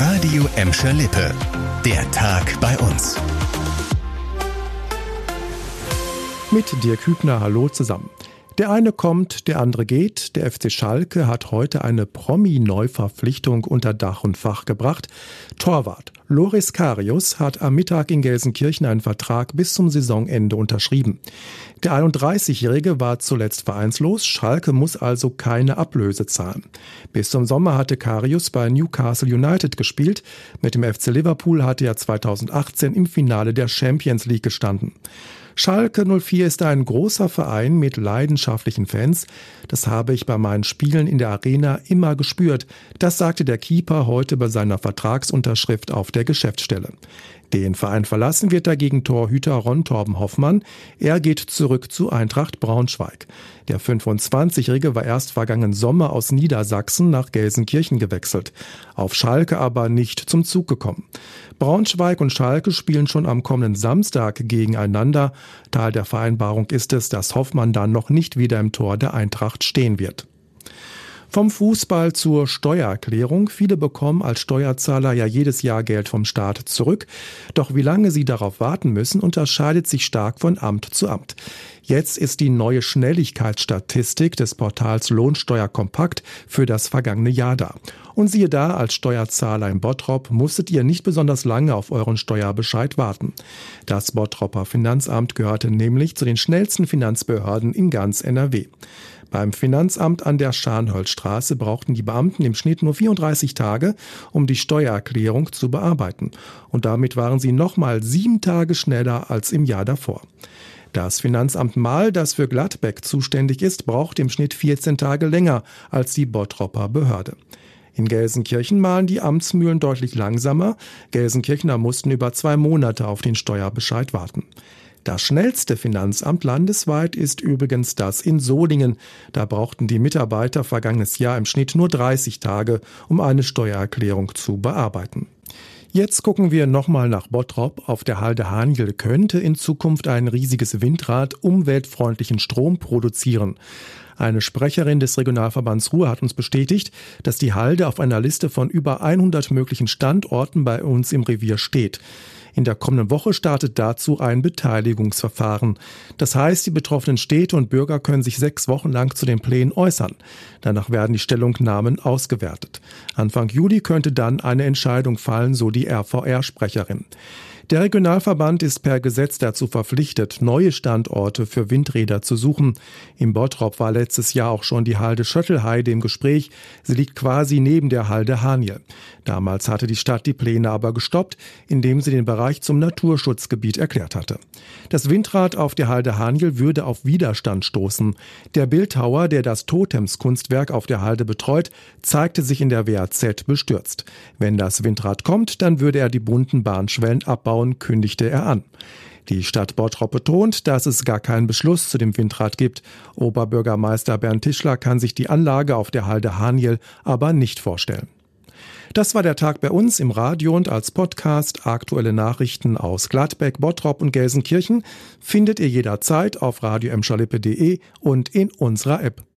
Radio Emscher Lippe. Der Tag bei uns. Mit Dirk Hübner, hallo zusammen. Der eine kommt, der andere geht. Der FC Schalke hat heute eine Promi-Neuverpflichtung unter Dach und Fach gebracht. Torwart Loris Karius hat am Mittag in Gelsenkirchen einen Vertrag bis zum Saisonende unterschrieben. Der 31-Jährige war zuletzt vereinslos. Schalke muss also keine Ablöse zahlen. Bis zum Sommer hatte Karius bei Newcastle United gespielt. Mit dem FC Liverpool hatte er 2018 im Finale der Champions League gestanden. Schalke 04 ist ein großer Verein mit leidenschaftlichen Fans. Das habe ich bei meinen Spielen in der Arena immer gespürt. Das sagte der Keeper heute bei seiner Vertragsunterschrift auf der Geschäftsstelle. Den Verein verlassen wird dagegen Torhüter Ron Torben Hoffmann. Er geht zurück zu Eintracht Braunschweig. Der 25-Jährige war erst vergangenen Sommer aus Niedersachsen nach Gelsenkirchen gewechselt. Auf Schalke aber nicht zum Zug gekommen. Braunschweig und Schalke spielen schon am kommenden Samstag gegeneinander. Teil der Vereinbarung ist es, dass Hoffmann dann noch nicht wieder im Tor der Eintracht stehen wird. Vom Fußball zur Steuererklärung. Viele bekommen als Steuerzahler ja jedes Jahr Geld vom Staat zurück. Doch wie lange sie darauf warten müssen, unterscheidet sich stark von Amt zu Amt. Jetzt ist die neue Schnelligkeitsstatistik des Portals Lohnsteuer Kompakt für das vergangene Jahr da. Und siehe da, als Steuerzahler in Bottrop musstet ihr nicht besonders lange auf euren Steuerbescheid warten. Das Bottroper Finanzamt gehörte nämlich zu den schnellsten Finanzbehörden in ganz NRW. Beim Finanzamt an der Scharnholzstraße brauchten die Beamten im Schnitt nur 34 Tage, um die Steuererklärung zu bearbeiten. Und damit waren sie nochmal 7 Tage schneller als im Jahr davor. Das Finanzamt Mahl, das für Gladbeck zuständig ist, braucht im Schnitt 14 Tage länger als die Bottroper Behörde. In Gelsenkirchen mahlen die Amtsmühlen deutlich langsamer. Gelsenkirchener mussten über 2 Monate auf den Steuerbescheid warten. Das schnellste Finanzamt landesweit ist übrigens das in Solingen. Da brauchten die Mitarbeiter vergangenes Jahr im Schnitt nur 30 Tage, um eine Steuererklärung zu bearbeiten. Jetzt gucken wir nochmal nach Bottrop. Auf der Halde Haniel könnte in Zukunft ein riesiges Windrad umweltfreundlichen Strom produzieren. Eine Sprecherin des Regionalverbands Ruhr hat uns bestätigt, dass die Halde auf einer Liste von über 100 möglichen Standorten bei uns im Revier steht. In der kommenden Woche startet dazu ein Beteiligungsverfahren. Das heißt, die betroffenen Städte und Bürger können sich 6 Wochen lang zu den Plänen äußern. Danach werden die Stellungnahmen ausgewertet. Anfang Juli könnte dann eine Entscheidung fallen, so die RVR-Sprecherin. Der Regionalverband ist per Gesetz dazu verpflichtet, neue Standorte für Windräder zu suchen. Im Bottrop war letztes Jahr auch schon die Halde Schöttelheide im Gespräch. Sie liegt quasi neben der Halde Haniel. Damals hatte die Stadt die Pläne aber gestoppt, indem sie den Bereich zum Naturschutzgebiet erklärt hatte. Das Windrad auf der Halde Haniel würde auf Widerstand stoßen. Der Bildhauer, der das Totemskunstwerk auf der Halde betreut, zeigte sich in der WAZ bestürzt. Wenn das Windrad kommt, dann würde er die bunten Bahnschwellen abbauen, kündigte er an. Die Stadt Bottrop betont, dass es gar keinen Beschluss zu dem Windrad gibt. Oberbürgermeister Bernd Tischler kann sich die Anlage auf der Halde Haniel aber nicht vorstellen. Das war der Tag bei uns im Radio und als Podcast. Aktuelle Nachrichten aus Gladbeck, Bottrop und Gelsenkirchen findet ihr jederzeit auf radioemscherlippe.de und in unserer App.